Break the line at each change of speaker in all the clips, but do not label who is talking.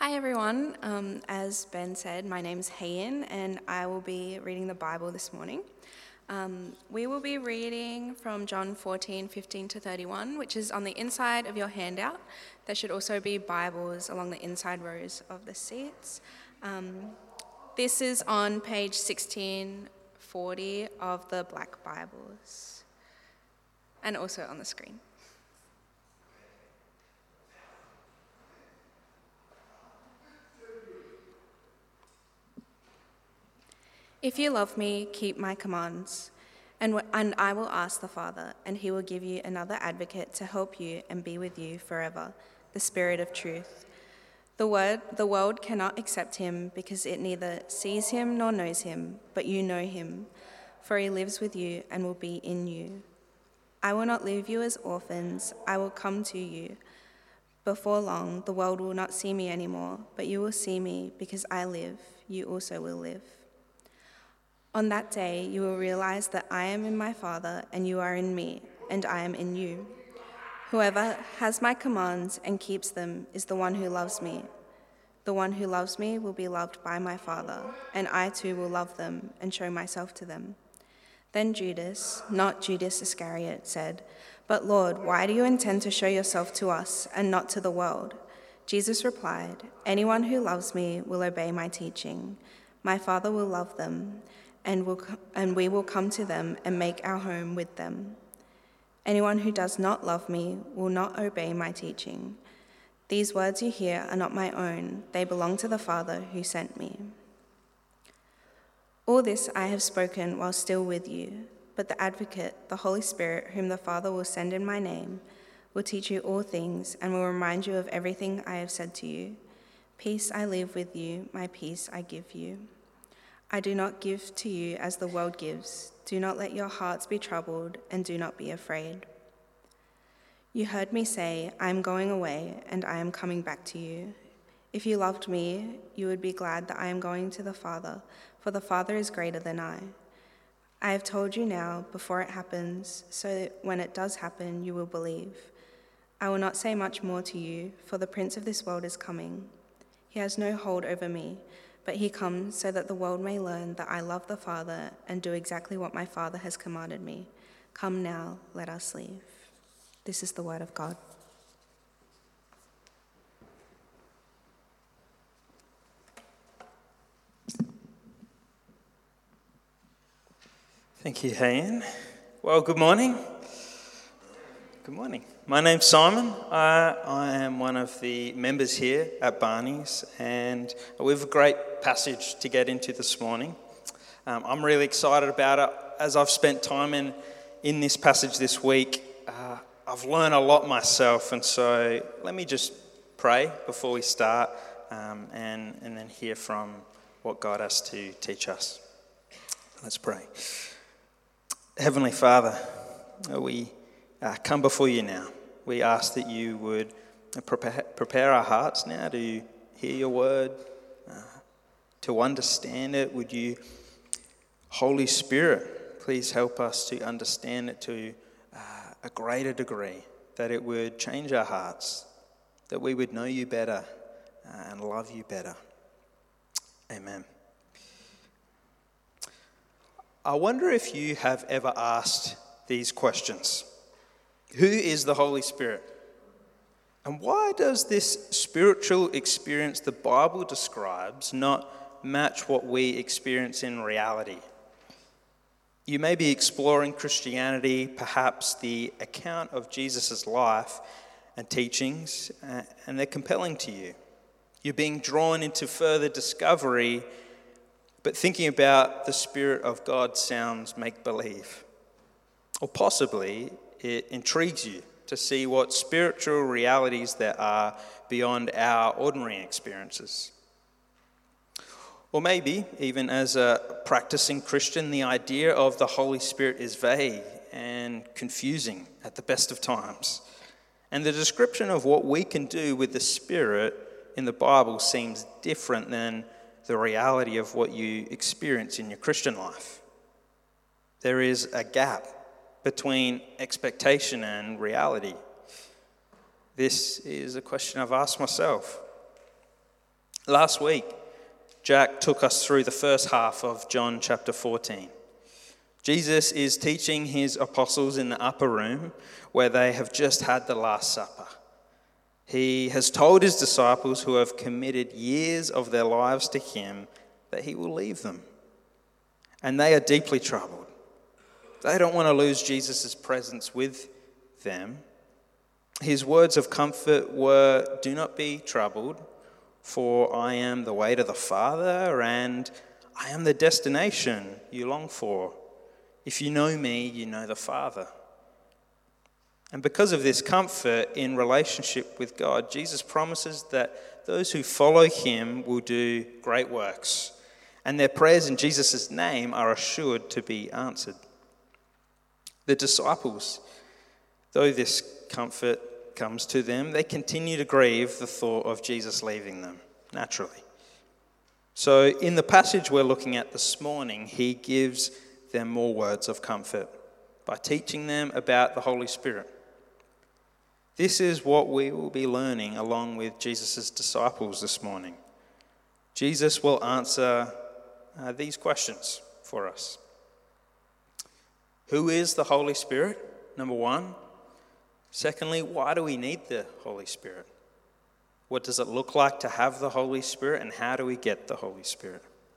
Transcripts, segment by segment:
Hi everyone. As Ben said, my name's Hayen and I will be reading the Bible this morning. We will be reading from John 14:15 to 31, which is on the inside of your handout. There should also be Bibles along the inside rows of the seats. This is on page 1640 of the Black Bibles and also on the screen. If you love me, keep my commands, and I will ask the Father, and he will give you another advocate to help you and be with you forever, the Spirit of truth. The world cannot accept him because it neither sees him nor knows him, but you know him, for he lives with you and will be in you. I will not leave you as orphans, I will come to you. Before long, the world will not see me anymore, but you will see me because I live, you also will live. On that day, you will realize that I am in my Father, and you are in me, and I am in you. Whoever has my commands and keeps them is the one who loves me. The one who loves me will be loved by my Father, and I too will love them and show myself to them. Then Judas, not Judas Iscariot, said, "But Lord, why do you intend to show yourself to us and not to the world?" Jesus replied, "Anyone who loves me will obey my teaching. My Father will love them, and we will come to them and make our home with them. Anyone who does not love me will not obey my teaching. These words you hear are not my own, they belong to the Father who sent me. All this I have spoken while still with you, but the Advocate, the Holy Spirit, whom the Father will send in my name, will teach you all things and will remind you of everything I have said to you. Peace I leave with you, my peace I give you. I do not give to you as the world gives. Do not let your hearts be troubled, and do not be afraid. You heard me say, I am going away, and I am coming back to you. If you loved me, you would be glad that I am going to the Father, for the Father is greater than I. I have told you now, before it happens, so that when it does happen, you will believe. I will not say much more to you, for the prince of this world is coming. He has no hold over me, but he comes so that the world may learn that I love the Father and do exactly what my Father has commanded me. Come now, let us leave. This is the word of God.
Thank you, Hayen. Well, good morning. Good morning. My name's Simon. I am one of the members here at Barney's, and we have a great passage to get into this morning. I'm really excited about it. As I've spent time in this passage this week, I've learned a lot myself, and so let me just pray before we start and then hear from what God has to teach us. Let's pray. Heavenly Father, we come before you now. We ask that you would prepare our hearts now to hear your word, to understand it. Would you, Holy Spirit, please help us to understand it to a greater degree, that it would change our hearts, that we would know you better and love you better. Amen. I wonder if you have ever asked these questions. Who is the Holy Spirit? And why does this spiritual experience the Bible describes not match what we experience in reality? You may be exploring Christianity, perhaps the account of Jesus' life and teachings, and they're compelling to you. You're being drawn into further discovery, but thinking about the Spirit of God sounds make-believe. Or possibly it intrigues you to see what spiritual realities there are beyond our ordinary experiences. Or maybe, even as a practicing Christian, the idea of the Holy Spirit is vague and confusing at the best of times. And the description of what we can do with the Spirit in the Bible seems different than the reality of what you experience in your Christian life. There is a gap between expectation and reality. This is a question I've asked myself. Last week, Jack took us through the first half of John chapter 14. Jesus is teaching his apostles in the upper room where they have just had the Last Supper. He has told his disciples who have committed years of their lives to him that he will leave them. And they are deeply troubled. They don't want to lose Jesus' presence with them. His words of comfort were, "Do not be troubled, for I am the way to the Father, and I am the destination you long for. If you know me, you know the Father." And because of this comfort in relationship with God, Jesus promises that those who follow him will do great works, and their prayers in Jesus' name are assured to be answered. The disciples, though this comfort comes to them, they continue to grieve the thought of Jesus leaving them, naturally. So in the passage we're looking at this morning, he gives them more words of comfort by teaching them about the Holy Spirit. This is what we will be learning along with Jesus' disciples this morning. Jesus will answer these questions for us. Who is the Holy Spirit? Number one. Secondly, why do we need the Holy Spirit? What does it look like to have the Holy Spirit, and how do we get the Holy Spirit?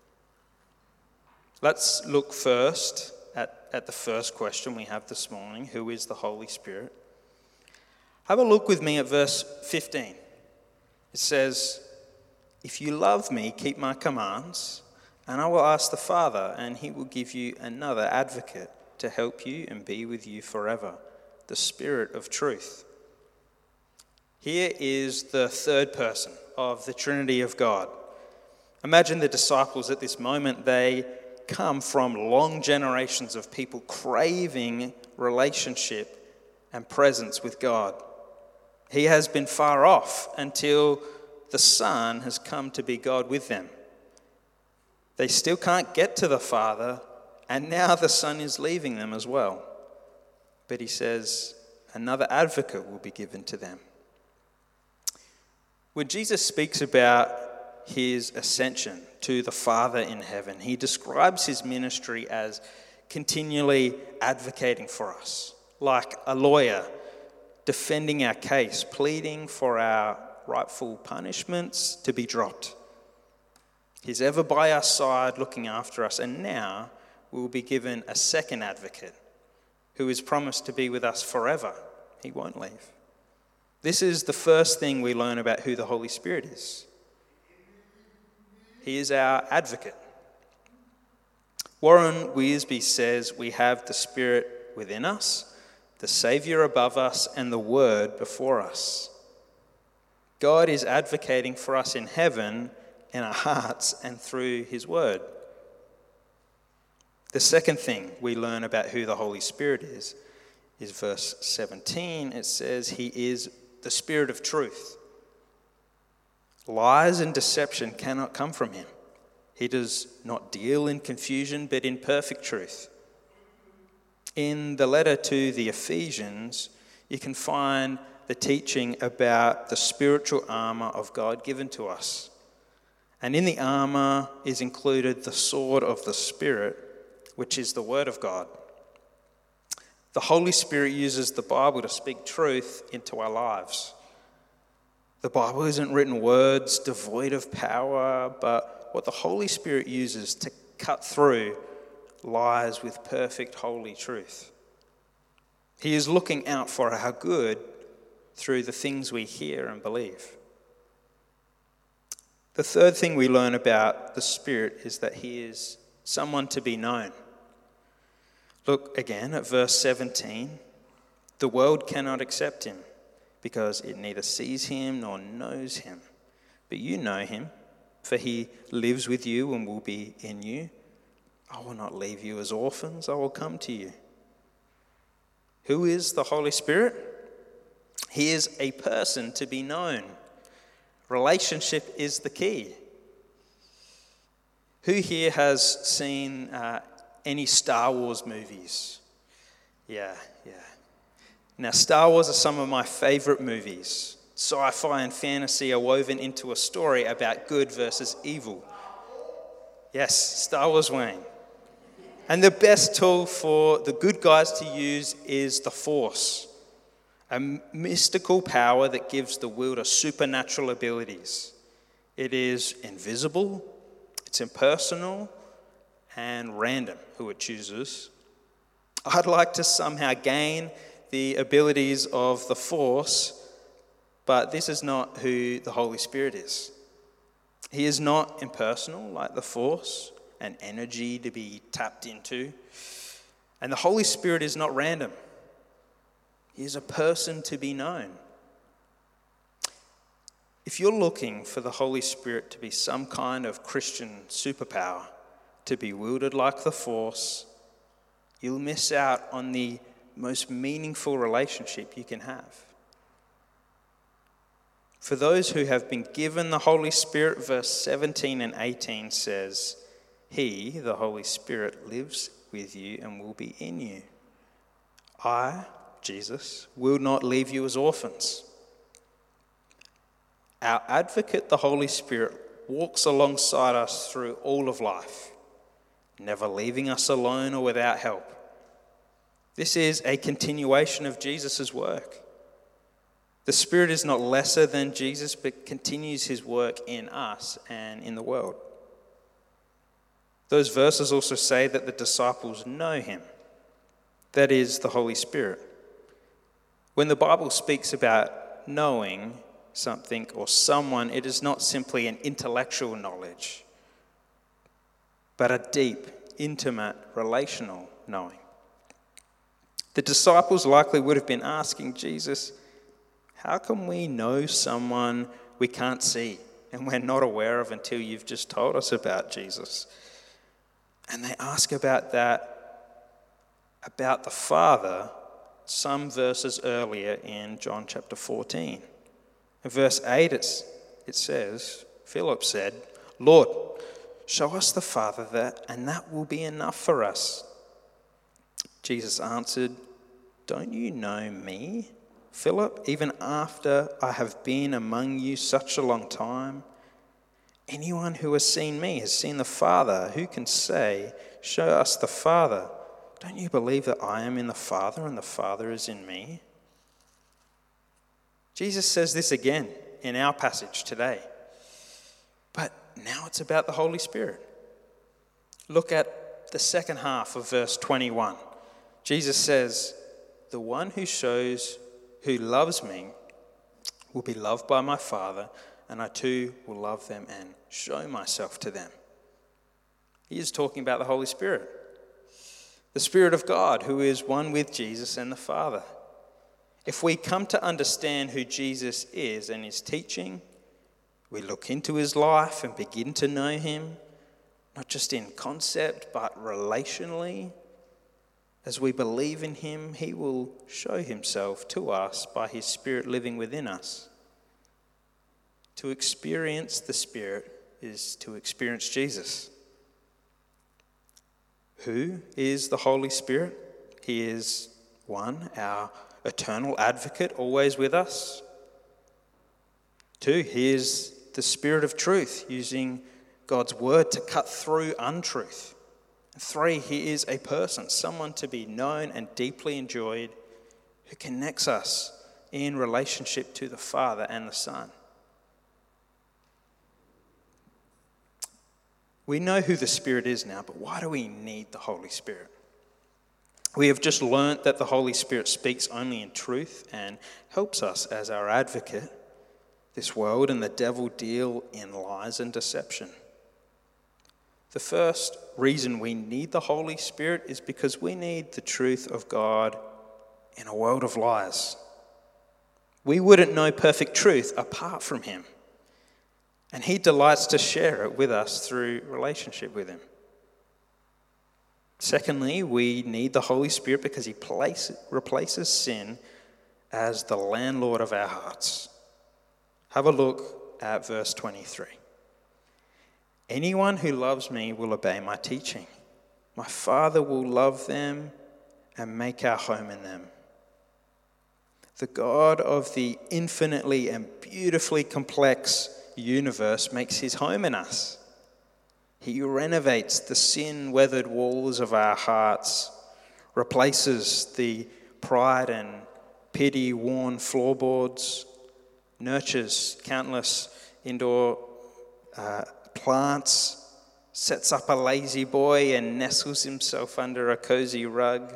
Let's look first at the first question we have this morning. Who is the Holy Spirit? Have a look with me at verse 15. It says, "If you love me, keep my commands, and I will ask the Father, and he will give you another advocate to help you and be with you forever, the Spirit of truth." Here is the third person of the Trinity of God. Imagine the disciples at this moment. They come from long generations of people craving relationship and presence with God. He has been far off until the Son has come to be God with them. They still can't get to the Father, and now the Son is leaving them as well. But he says another advocate will be given to them. When Jesus speaks about his ascension to the Father in heaven, he describes his ministry as continually advocating for us, like a lawyer defending our case, pleading for our rightful punishments to be dropped. He's ever by our side looking after us, and now we will be given a second advocate who is promised to be with us forever. He won't leave. This is the first thing we learn about who the Holy Spirit is. He is our advocate. Warren Wiersbe says we have the Spirit within us, the Saviour above us, and the Word before us. God is advocating for us in heaven, in our hearts, and through his Word. The second thing we learn about who the Holy Spirit is verse 17. It says he is the Spirit of truth. Lies and deception cannot come from him. He does not deal in confusion, but in perfect truth. In the letter to the Ephesians, you can find the teaching about the spiritual armor of God given to us. And in the armor is included the sword of the Spirit, which is the Word of God. The Holy Spirit uses the Bible to speak truth into our lives. The Bible isn't written words devoid of power, but what the Holy Spirit uses to cut through lies with perfect holy truth. He is looking out for our good through the things we hear and believe. The third thing we learn about the Spirit is that he is someone to be known. Look again at verse 17. The world cannot accept him because it neither sees him nor knows him. But you know him, for he lives with you and will be in you. I will not leave you as orphans, I will come to you. Who is the Holy Spirit? He is a person to be known. Relationship is the key. Who here has seen any Star Wars movies? Yeah. Now, Star Wars are some of my favorite movies. Sci-fi and fantasy are woven into a story about good versus evil. Yes, Star Wars, Wayne. And the best tool for the good guys to use is the Force, a mystical power that gives the wielder supernatural abilities. It is invisible, it's impersonal, and random who it chooses. I'd like to somehow gain the abilities of the Force, but this is not who the Holy Spirit is. He is not impersonal like the Force, an energy to be tapped into. And the Holy Spirit is not random. He is a person to be known. If you're looking for the Holy Spirit to be some kind of Christian superpower, to be wielded like the Force, you'll miss out on the most meaningful relationship you can have. For those who have been given the Holy Spirit, verse 17 and 18 says, He, the Holy Spirit, lives with you and will be in you. I, Jesus, will not leave you as orphans. Our advocate, the Holy Spirit, walks alongside us through all of life, never leaving us alone or without help. This is a continuation of Jesus' work. The Spirit is not lesser than Jesus, but continues his work in us and in the world. Those verses also say that the disciples know him, that is, the Holy Spirit. When the Bible speaks about knowing something or someone, it is not simply an intellectual knowledge, but a deep, intimate, relational knowing. The disciples likely would have been asking Jesus, how can we know someone we can't see and we're not aware of until you've just told us about Jesus? And they ask about that, about the Father, some verses earlier in John chapter 14. In verse 8 it says, Philip said, Lord, show us the Father, and that will be enough for us. Jesus answered, don't you know me, Philip, even after I have been among you such a long time? Anyone who has seen me has seen the Father. Who can say, show us the Father? Don't you believe that I am in the Father and the Father is in me? Jesus says this again in our passage today. But now it's about the Holy Spirit. Look at the second half of verse 21. Jesus says, the one who loves me will be loved by my Father, and I too will love them and show myself to them. He is talking about the Holy Spirit, the Spirit of God, who is one with Jesus and the Father. If we come to understand who Jesus is and his teaching, we look into his life and begin to know him, not just in concept, but relationally. As we believe in him, he will show himself to us by his Spirit living within us. To experience the Spirit is to experience Jesus. Who is the Holy Spirit? He is, one, our eternal advocate, always with us. Two, he is the Spirit of truth, using God's word to cut through untruth. And three, he is a person, someone to be known and deeply enjoyed, who connects us in relationship to the Father and the Son. We know who the Spirit is now, but why do we need the Holy Spirit? We have just learnt that the Holy Spirit speaks only in truth and helps us as our advocate. This world and the devil deal in lies and deception. The first reason we need the Holy Spirit is because we need the truth of God in a world of lies. We wouldn't know perfect truth apart from him. And he delights to share it with us through relationship with him. Secondly, we need the Holy Spirit because he replaces sin as the landlord of our hearts. Have a look at verse 23. Anyone who loves me will obey my teaching. My Father will love them and make our home in them. The God of the infinitely and beautifully complex universe makes his home in us. He renovates the sin-weathered walls of our hearts, replaces the pride and pity-worn floorboards, nurtures countless indoor plants, sets up a lazy boy and nestles himself under a cozy rug.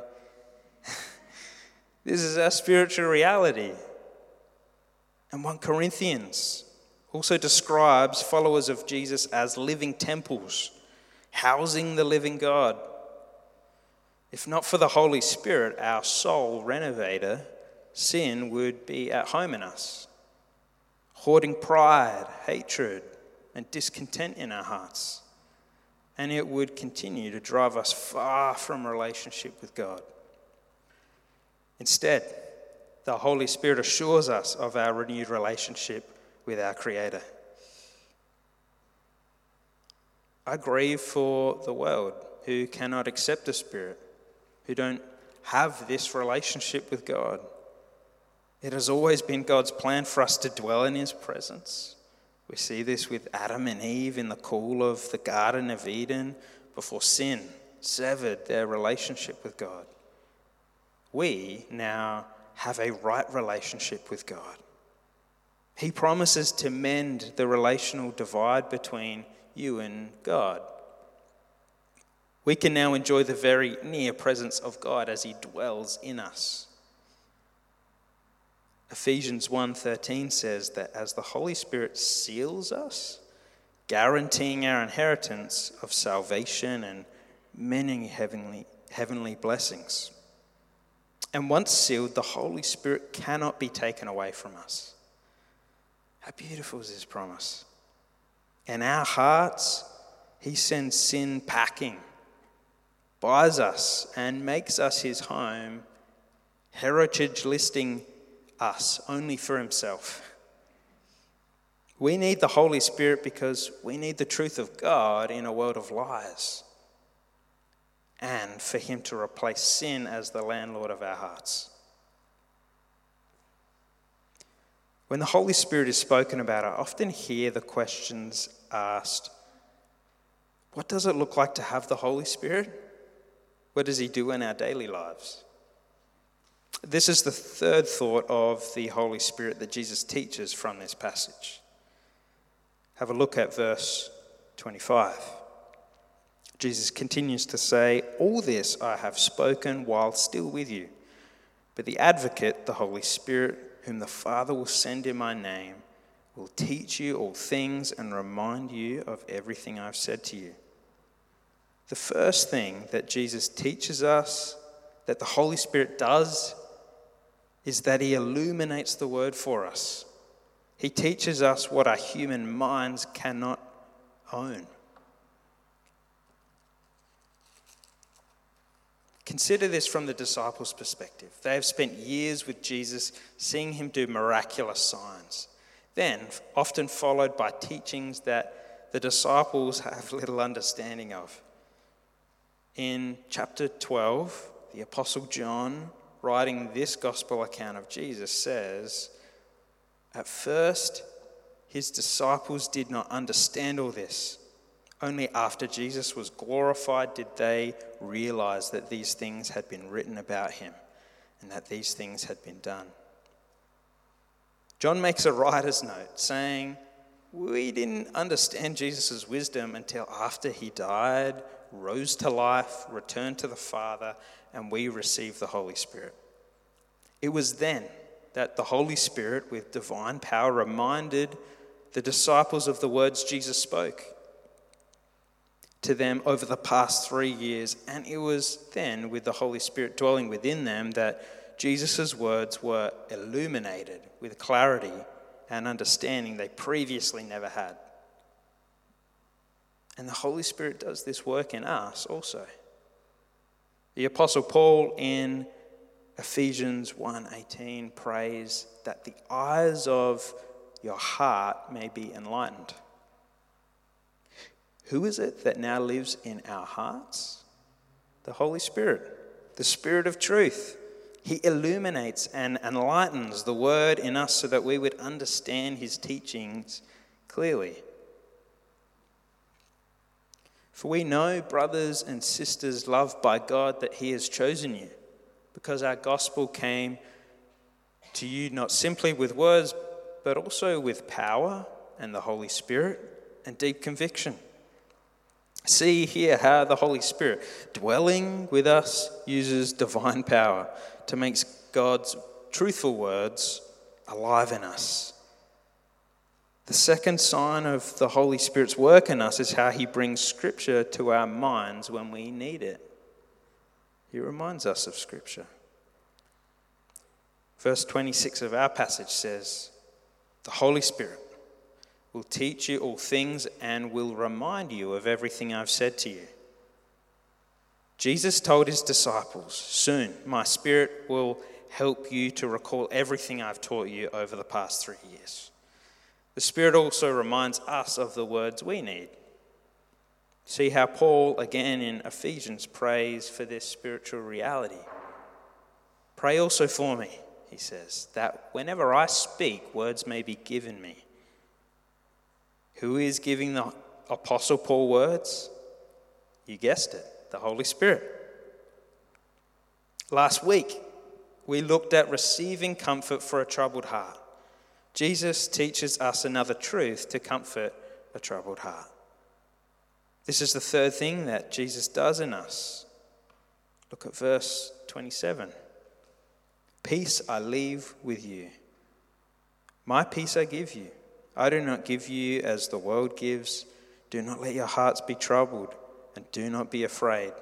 This is our spiritual reality. And 1 Corinthians also describes followers of Jesus as living temples, housing the living God. If not for the Holy Spirit, our soul renovator, sin would be at home in us, hoarding pride, hatred, and discontent in our hearts. And it would continue to drive us far from relationship with God. Instead, the Holy Spirit assures us of our renewed relationship with our Creator. I grieve for the world who cannot accept the Spirit, who don't have this relationship with God. It has always been God's plan for us to dwell in his presence. We see this with Adam and Eve in the cool of the Garden of Eden before sin severed their relationship with God. We now have a right relationship with God. He promises to mend the relational divide between you and God. We can now enjoy the very near presence of God as he dwells in us. Ephesians 1:13 says that as the Holy Spirit seals us, guaranteeing our inheritance of salvation and many heavenly blessings. And once sealed, the Holy Spirit cannot be taken away from us. How beautiful is this promise? In our hearts, he sends sin packing, buys us and makes us his home, heritage listing us only for himself. We need the Holy Spirit because we need the truth of God in a world of lies, and for him to replace sin as the landlord of our hearts. When the Holy Spirit is spoken about, I often hear the questions asked, what does it look like to have the Holy Spirit? What does he do in our daily lives? This is the third thought of the Holy Spirit that Jesus teaches from this passage. Have a look at verse 25. Jesus continues to say, all this I have spoken while still with you, but the advocate, the Holy Spirit, whom the Father will send in my name, will teach you all things and remind you of everything I've said to you. The first thing that Jesus teaches us that the Holy Spirit does is that he illuminates the word for us. He teaches us what our human minds cannot own. Consider this from the disciples' perspective. They have spent years with Jesus, seeing him do miraculous signs, then often followed by teachings that the disciples have little understanding of. In chapter 12, the Apostle John, writing this gospel account of Jesus, says, at first, his disciples did not understand all this. Only after Jesus was glorified did they realize that these things had been written about him and that these things had been done. John makes a writer's note saying, we didn't understand Jesus' wisdom until after he died, rose to life, returned to the Father, and we received the Holy Spirit. It was then that the Holy Spirit, with divine power, reminded the disciples of the words Jesus spoke to them over the past 3 years. And it was then, with the Holy Spirit dwelling within them, that Jesus' words were illuminated with clarity and understanding they previously never had. And the Holy Spirit does this work in us also. The Apostle Paul in Ephesians 1:18 prays that the eyes of your heart may be enlightened. Who is it that now lives in our hearts? The Holy Spirit, the Spirit of truth. He illuminates and enlightens the word in us so that we would understand his teachings clearly. For we know, brothers and sisters loved by God, that he has chosen you, because our gospel came to you not simply with words, but also with power and the Holy Spirit and deep conviction. See here how the Holy Spirit, dwelling with us, uses divine power to make God's truthful words alive in us. The second sign of the Holy Spirit's work in us is how he brings Scripture to our minds when we need it. He reminds us of Scripture. Verse 26 of our passage says, "The Holy Spirit will teach you all things and will remind you of everything I've said to you." Jesus told his disciples, "Soon my Spirit will help you to recall everything I've taught you over the past 3 years." The Spirit also reminds us of the words we need. See how Paul, again in Ephesians, prays for this spiritual reality. "Pray also for me," he says, "that whenever I speak, words may be given me." Who is giving the Apostle Paul words? You guessed it, the Holy Spirit. Last week, we looked at receiving comfort for a troubled heart. Jesus teaches us another truth to comfort a troubled heart. This is the third thing that Jesus does in us. Look at verse 27. "Peace I leave with you. My peace I give you. I do not give you as the world gives. Do not let your hearts be troubled, and do not be afraid."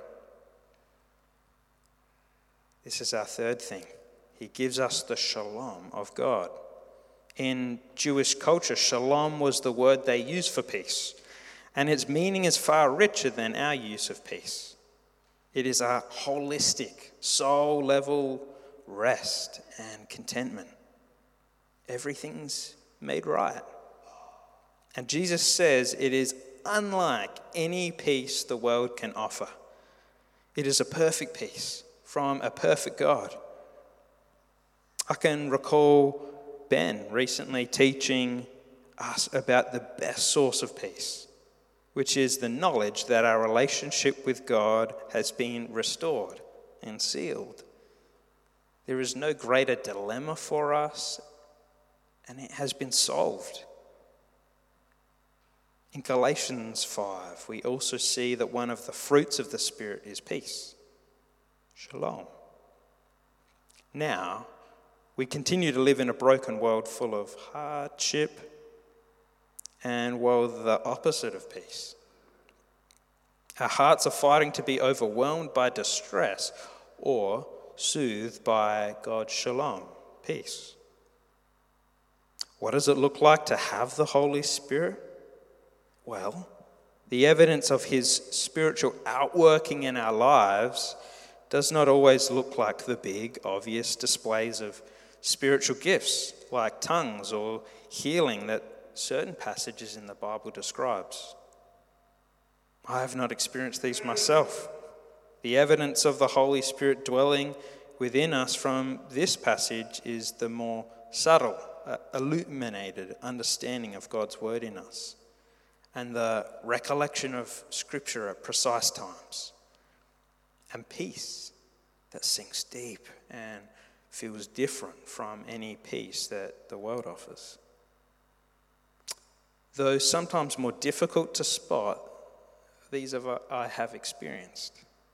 This is our third thing. He gives us the shalom of God. In Jewish culture, shalom was the word they used for peace, and its meaning is far richer than our use of peace. It is a holistic, soul-level rest and contentment. Everything's made right. And Jesus says it is unlike any peace the world can offer. It is a perfect peace from a perfect God. I can recall Ben recently teaching us about the best source of peace, which is the knowledge that our relationship with God has been restored and sealed. There is no greater dilemma for us, and it has been solved. In Galatians 5, we also see that one of the fruits of the Spirit is peace, shalom. Now, we continue to live in a broken world full of hardship and, well, the opposite of peace. Our hearts are fighting to be overwhelmed by distress or soothed by God's shalom, peace. What does it look like to have the Holy Spirit? Well, the evidence of his spiritual outworking in our lives does not always look like the big, obvious displays of spiritual gifts like tongues or healing that certain passages in the Bible describes. I have not experienced these myself. The evidence of the Holy Spirit dwelling within us from this passage is the more subtle, illuminated understanding of God's word in us and the recollection of Scripture at precise times, and peace that sinks deep and feels different from any peace that the world offers. Though sometimes more difficult to spot, these I have experienced.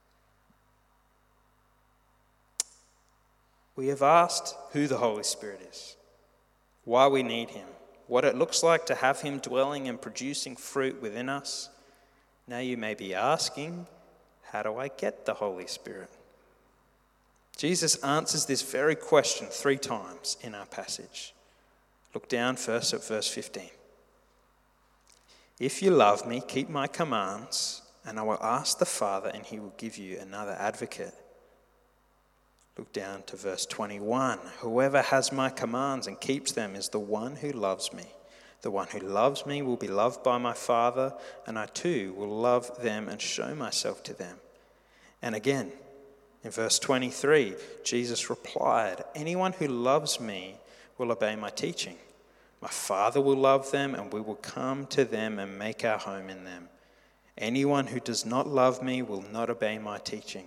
We have asked who the Holy Spirit is, why we need him, what it looks like to have him dwelling and producing fruit within us. Now you may be asking, how do I get the Holy Spirit? Jesus answers this very question 3 times in our passage. Look down first at verse 15. "If you love me, keep my commands, and I will ask the Father, and he will give you another advocate." Look down to verse 21. "Whoever has my commands and keeps them is the one who loves me. The one who loves me will be loved by my Father, and I too will love them and show myself to them." And again, In verse 23, Jesus replied, "Anyone who loves me will obey my teaching. My Father will love them, and we will come to them and make our home in them. Anyone who does not love me will not obey my teaching."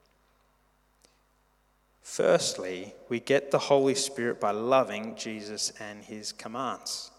Firstly, we get the Holy Spirit by loving Jesus and his commands.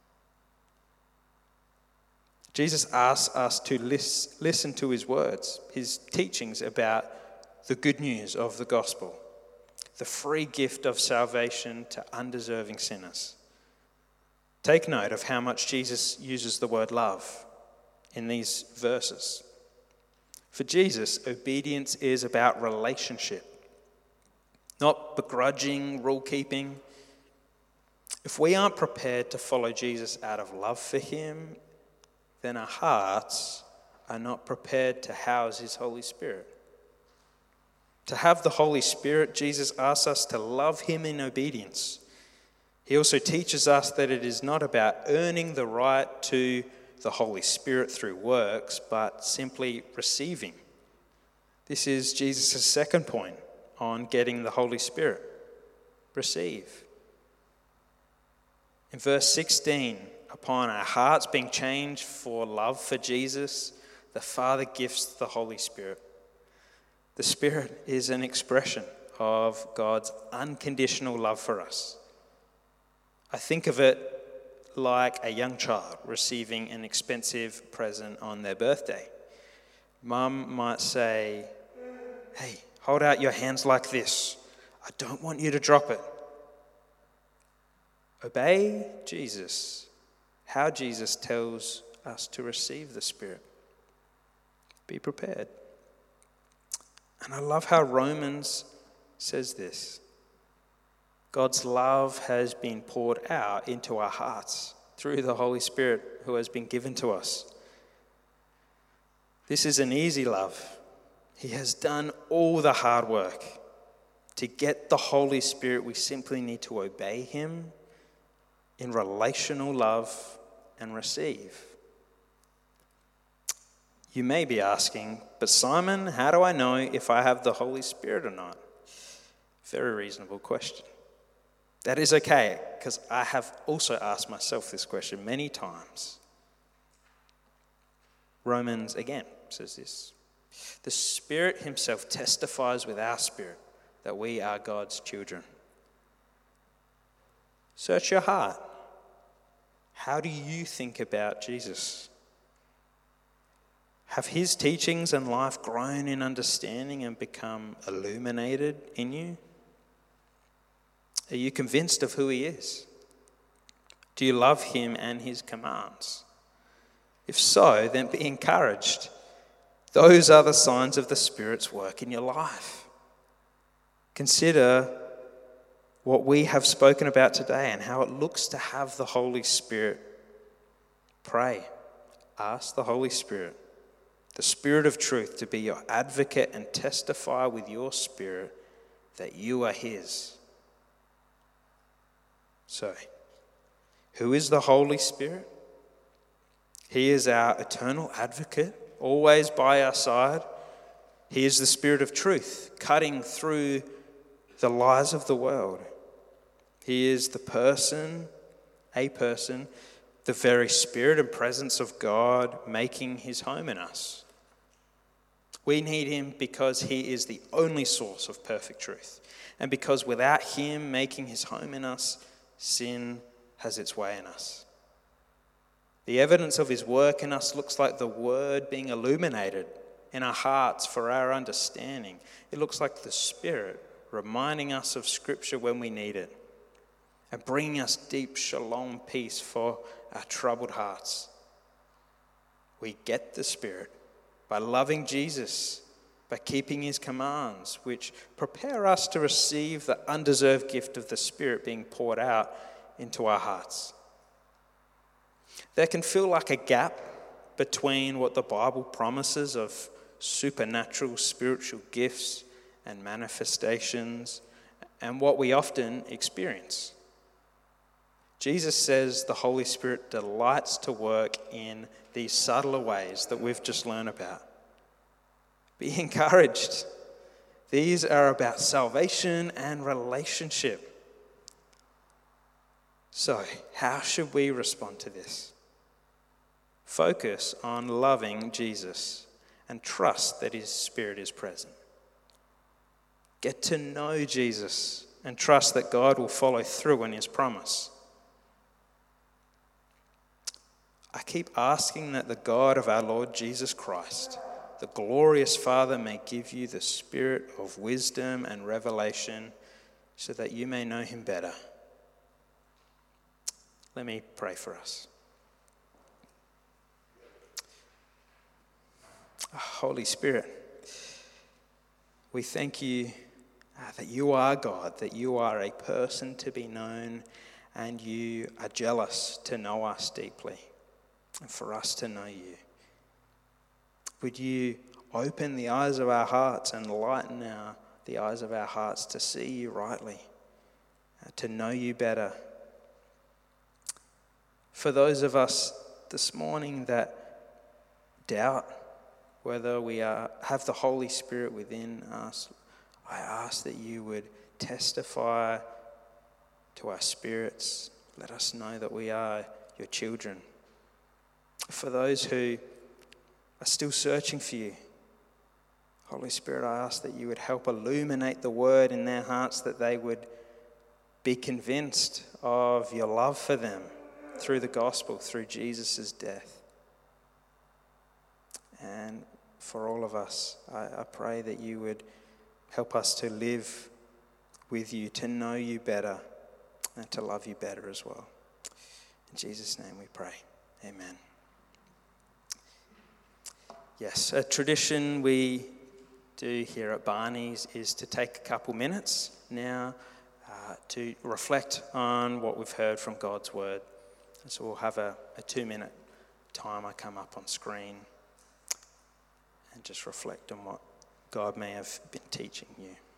Jesus asks us to listen to his words, his teachings about the good news of the gospel, the free gift of salvation to undeserving sinners. Take note of how much Jesus uses the word love in these verses. For Jesus, obedience is about relationship, not begrudging rule keeping. If we aren't prepared to follow Jesus out of love for him, then our hearts are not prepared to house his Holy Spirit. To have the Holy Spirit, Jesus asks us to love him in obedience. He also teaches us that it is not about earning the right to the Holy Spirit through works, but simply receiving. This is Jesus' second point on getting the Holy Spirit. Receive. In verse 16, upon our hearts being changed for love for Jesus, the Father gifts the Holy Spirit. The Spirit is an expression of God's unconditional love for us. I think of it like a young child receiving an expensive present on their birthday. Mum might say, "Hey, hold out your hands like this. I don't want you to drop it." Obey Jesus, how Jesus tells us to receive the Spirit. Be prepared. And I love how Romans says this. God's love has been poured out into our hearts through the Holy Spirit who has been given to us. This is an easy love. He has done all the hard work. To get the Holy Spirit, we simply need to obey him in relational love and receive. You may be asking, "But Simon, how do I know if I have the Holy Spirit or not?" Very reasonable question. That is okay, because I have also asked myself this question many times. Romans again says this. The Spirit himself testifies with our spirit that we are God's children. Search your heart. How do you think about Jesus? Have his teachings and life grown in understanding and become illuminated in you? Are you convinced of who he is? Do you love him and his commands? If so, then be encouraged. Those are the signs of the Spirit's work in your life. Consider what we have spoken about today and how it looks to have the Holy Spirit. Pray. Ask the Holy Spirit, the Spirit of truth, to be your advocate and testify with your spirit that you are his. So, who is the Holy Spirit? He is our eternal advocate, always by our side. He is the Spirit of truth, cutting through the lies of the world. He is a person, the very Spirit and presence of God making his home in us. We need him because he is the only source of perfect truth, and because without him making his home in us, sin has its way in us. The evidence of his work in us looks like the word being illuminated in our hearts for our understanding. It looks like the Spirit reminding us of Scripture when we need it and bringing us deep shalom peace for our troubled hearts. We get the Spirit by loving Jesus, by keeping his commands, which prepare us to receive the undeserved gift of the Spirit being poured out into our hearts. There can feel like a gap between what the Bible promises of supernatural spiritual gifts and manifestations and what we often experience. Jesus says the Holy Spirit delights to work in these subtler ways that we've just learned about. Be encouraged. These are about salvation and relationship. So, how should we respond to this? Focus on loving Jesus and trust that his Spirit is present. Get to know Jesus and trust that God will follow through on his promise. I keep asking that the God of our Lord Jesus Christ, the glorious Father, may give you the spirit of wisdom and revelation so that you may know him better. Let me pray for us. Holy Spirit, we thank you that you are God, that you are a person to be known, and you are jealous to know us deeply and for us to know you. Would you open the eyes of our hearts and lighten the eyes of our hearts to see you rightly, to know you better. For those of us this morning that doubt whether we have the Holy Spirit within us, I ask that you would testify to our spirits. Let us know that we are your children. For those who are still searching for you, Holy Spirit, I ask that you would help illuminate the word in their hearts, that they would be convinced of your love for them through the gospel, through Jesus' death. And for all of us, I pray that you would help us to live with you, to know you better, and to love you better as well. In Jesus' name we pray. Amen. Yes, a tradition we do here at Barney's is to take a couple minutes now to reflect on what we've heard from God's word. So we'll have a 2-minute time. I come up on screen and just reflect on what God may have been teaching you.